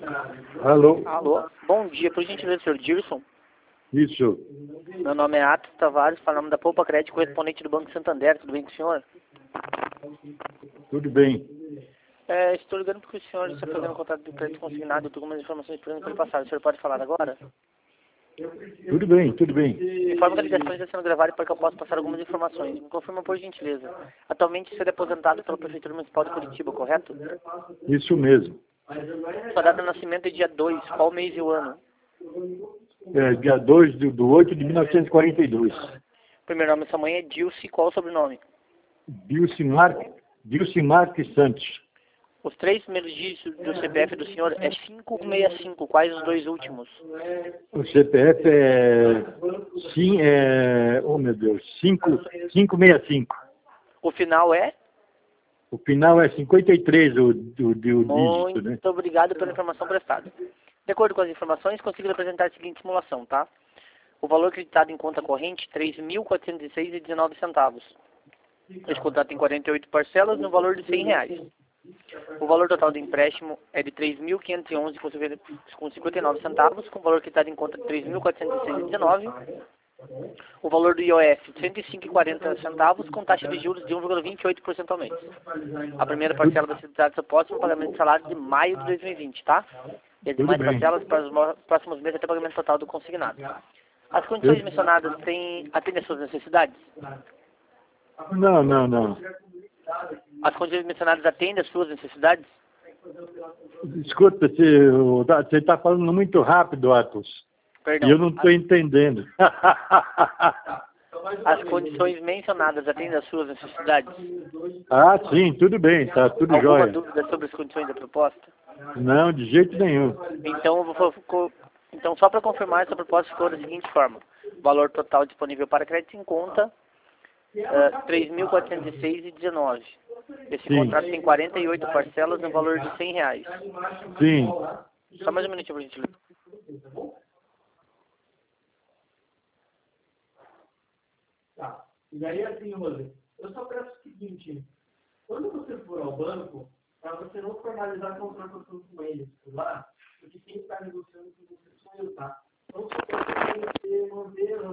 Alô? Alô, bom dia, por gentileza, senhor Dirson. Isso. Meu nome é Atos Tavares, falo em nome da Poupa Crédito, correspondente do Banco Santander, tudo bem com o senhor? Tudo bem. Estou ligando porque o senhor está fazendo contato de crédito consignado, eu estou com umas informações para ele passar. O senhor pode falar agora? Tudo bem, tudo bem. Informa que a ligação está sendo gravada para que eu possa passar algumas informações. Me confirma por gentileza. Atualmente o senhor é aposentado pela Prefeitura Municipal de Curitiba, correto? Isso mesmo. Sua data de nascimento é dia 2, qual mês e o ano? Dia 2 do 8 de 1942. Primeiro nome da sua mãe é Dilce, qual o sobrenome? Dilce Marques Santos. Os 3 primeiros dígitos do CPF do senhor é 565, quais os 2 últimos? O CPF oh meu Deus, 565. O final é? O final é 53, o dígito, né? Muito obrigado pela informação prestada. De acordo com as informações, consigo apresentar a seguinte simulação, tá? O valor acreditado em conta corrente, R$ 3.406,19. Esse contrato tem 48 parcelas no valor de R$ 100. O valor total do empréstimo é de R$ 3.511,59, com o valor acreditado em conta de R$ 3.406,19. O valor do IOF, R$ 105,40, com taxa de juros de 1,28% ao mês. A primeira parcela vai ser dada ao próximo pagamento de salário de maio de 2020, tá? E as demais parcelas para os próximos meses até o pagamento total do consignado. As condições mencionadas atendem às suas necessidades? Não. As condições mencionadas atendem às suas necessidades? Escuta, você está falando muito rápido, Atos. Perdão. E eu não estou entendendo. As condições mencionadas atendem às suas necessidades? Ah, sim, tudo bem, tá tudo Alguma jóia. dúvida sobre as condições da proposta? Não, de jeito nenhum. Então, só para confirmar, essa proposta ficou da seguinte forma. O valor total disponível para crédito em conta, R$ 3.406,19. Esse contrato tem 48 parcelas no valor de R$ 100. Sim. Só mais um minutinho, por gentileza. Tá. E daí assim, Rose, eu só peço o seguinte, quando você for ao banco, para você não formalizar a contratação com eles lá, porque quem está negociando com você sou eu, tá? Então, só para você manter